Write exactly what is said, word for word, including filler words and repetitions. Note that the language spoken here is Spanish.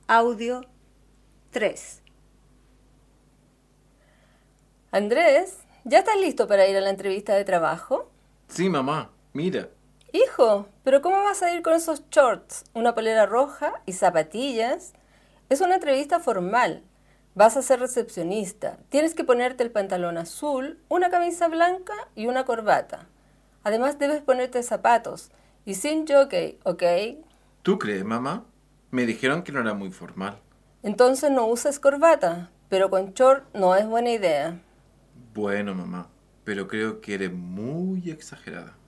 Audio tres. Andrés, ¿ya estás listo para ir a la entrevista de trabajo? Sí, mamá, mira. Hijo, ¿pero cómo vas a ir con esos shorts, una polera roja y zapatillas? Es una entrevista formal. Vas a ser recepcionista. Tienes que ponerte el pantalón azul, una camisa blanca y una corbata. Además debes ponerte zapatos y sin jockey, ¿ok? ¿Tú crees, mamá? Me dijeron que no era muy formal. Entonces no uses corbata, pero con short no es buena idea. Bueno, mamá, pero creo que eres muy exagerada.